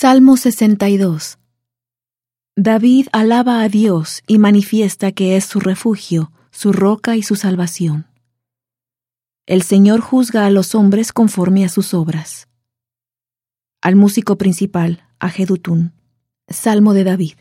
Salmo 62. David alaba a Dios y manifiesta que es su refugio, su roca y su salvación. El Señor juzga a los hombres conforme a sus obras. Al músico principal, a Jedutún. Salmo de David.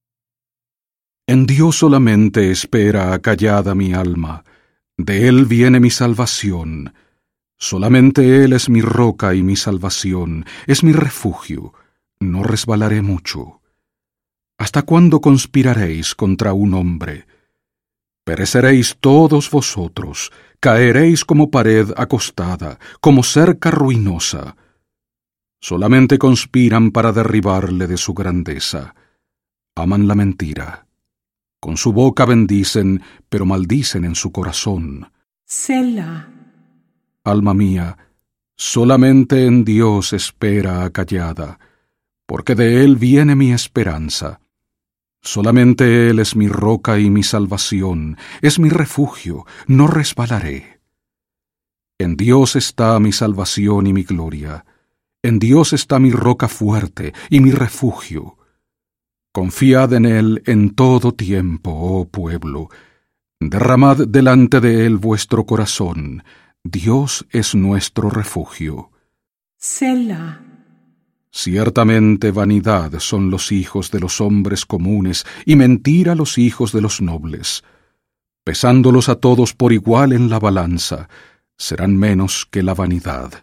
En Dios solamente espera acallada mi alma, de Él viene mi salvación. Solamente Él es mi roca y mi salvación, es mi refugio, no resbalaré mucho. ¿Hasta cuándo conspiraréis contra un hombre? Pereceréis todos vosotros, caeréis como pared acostada, como cerca ruinosa. Solamente conspiran para derribarle de su grandeza. Aman la mentira. Con su boca bendicen, pero maldicen en su corazón. Selah. Alma mía, solamente en Dios espera acallada, porque de Él viene mi esperanza. Solamente Él es mi roca y mi salvación, es mi refugio, no resbalaré. En Dios está mi salvación y mi gloria. En Dios está mi roca fuerte y mi refugio. Confiad en Él en todo tiempo, oh pueblo. Derramad delante de Él vuestro corazón. Dios es nuestro refugio. Selah. Ciertamente vanidad son los hijos de los hombres comunes y mentira los hijos de los nobles. Pesándolos a todos por igual en la balanza, serán menos que la vanidad.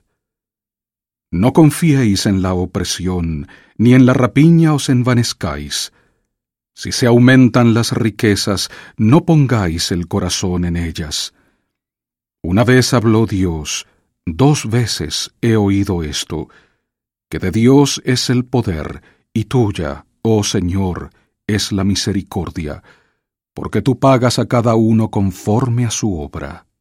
No confiéis en la opresión, ni en la rapiña os envanezcáis. Si se aumentan las riquezas, no pongáis el corazón en ellas. Una vez habló Dios, 2 veces he oído esto, que de Dios es el poder, y tuya, oh Señor, es la misericordia, porque tú pagas a cada uno conforme a su obra.